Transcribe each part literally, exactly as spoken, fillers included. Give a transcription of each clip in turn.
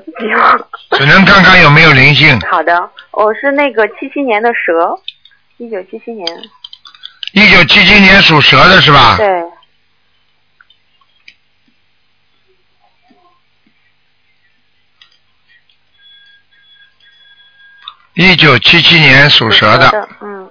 只能看看有没有灵性。 好的，我是那个七七年的蛇，一九七七年。 一九七七年属蛇的是吧？ 对。 一九七七年属蛇的。 属蛇的嗯。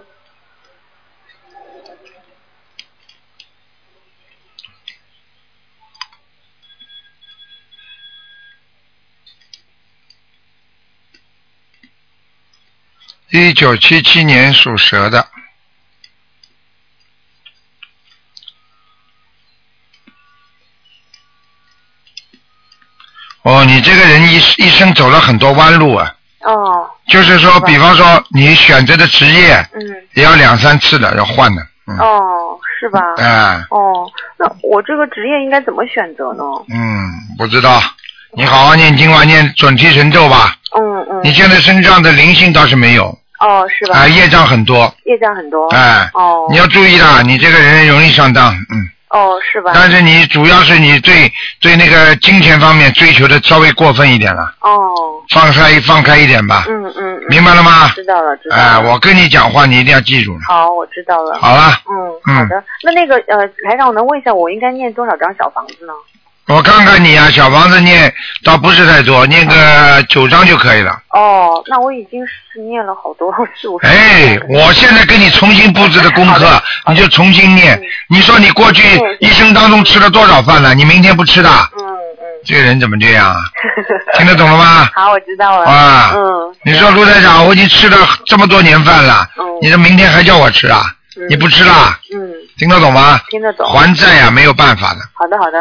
一九七七年属蛇的。哦，你这个人一一生走了很多弯路啊。 哦。 就是说，比方说你选择的职业， 嗯， 也要两三次的要换的。嗯、 哦，是吧？ 哎。 哦，那我这个职业应该怎么选择呢？ 嗯，不知道。你好好念经吧，念准提神咒吧。 嗯嗯。 你现在身上的灵性倒是没有。 哦，是吧？ 啊，业障很多。 业障很多。 哎。 哦。 你要注意的，你这个人容易上当，嗯。 哦，是吧？ 但是你主要是你对对那个金钱方面追求的稍微过分一点了。 哦。 放开放开一点吧。 嗯嗯。嗯明白了吗？ 知道了，知道了。 哎，我跟你讲话，你一定要记住了。 好，我知道了。 好了。 嗯，好的。那那个呃，台长，我能问一下，我应该念多少张小房子呢？ 我看看你啊，小房子念倒不是太多，念个九张就可以了。 哦，那我已经是念了好多四五十。 哎，我现在给你重新布置的功课，你就重新念。嗯、你说你过去一生当中吃了多少饭了？你明天不吃的？嗯嗯。这个人怎么这样啊？听得懂了吗？ 好，我知道了。 啊。 嗯。 你说卢台长，我已经吃了这么多年饭了，嗯、你这明天还叫我吃啊？嗯、你不吃啦？嗯。听得懂吗？ 听得懂。 还债呀、啊，没有办法的。 好的，好的。